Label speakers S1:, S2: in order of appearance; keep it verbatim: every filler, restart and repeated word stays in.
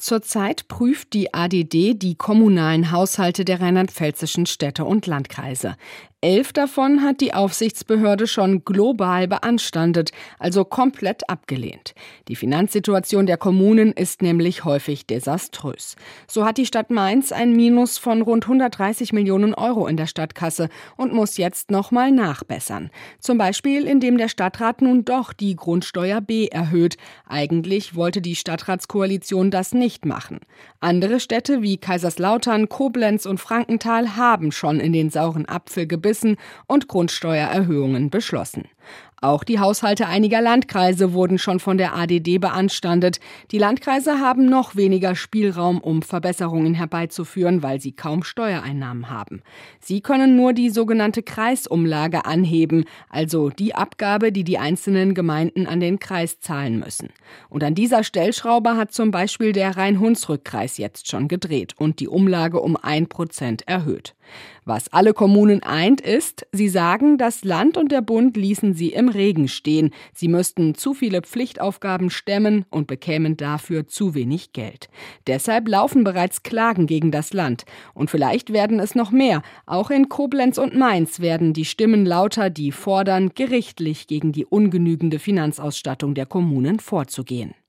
S1: Zurzeit prüft die A D D die kommunalen Haushalte der rheinland-pfälzischen Städte und Landkreise. Elf davon hat die Aufsichtsbehörde schon global beanstandet, also komplett abgelehnt. Die Finanzsituation der Kommunen ist nämlich häufig desaströs. So hat die Stadt Mainz ein Minus von rund hundertdreißig Millionen Euro in der Stadtkasse und muss jetzt nochmal nachbessern. Zum Beispiel, indem der Stadtrat nun doch die Grundsteuer B erhöht. Eigentlich wollte die Stadtratskoalition das nicht machen. Andere Städte wie Kaiserslautern, Koblenz und Frankenthal haben schon in den sauren Apfel gebissen und Grundsteuererhöhungen beschlossen. Auch die Haushalte einiger Landkreise wurden schon von der A D D beanstandet. Die Landkreise haben noch weniger Spielraum, um Verbesserungen herbeizuführen, weil sie kaum Steuereinnahmen haben. Sie können nur die sogenannte Kreisumlage anheben, also die Abgabe, die die einzelnen Gemeinden an den Kreis zahlen müssen. Und an dieser Stellschraube hat zum Beispiel der Rhein-Hunsrück-Kreis jetzt schon gedreht und die Umlage um ein Prozent erhöht. Was alle Kommunen eint ist, sie sagen, das Land und der Bund ließen sie im Regen stehen. Sie müssten zu viele Pflichtaufgaben stemmen und bekämen dafür zu wenig Geld. Deshalb laufen bereits Klagen gegen das Land. Und vielleicht werden es noch mehr. Auch in Koblenz und Mainz werden die Stimmen lauter, die fordern, gerichtlich gegen die ungenügende Finanzausstattung der Kommunen vorzugehen.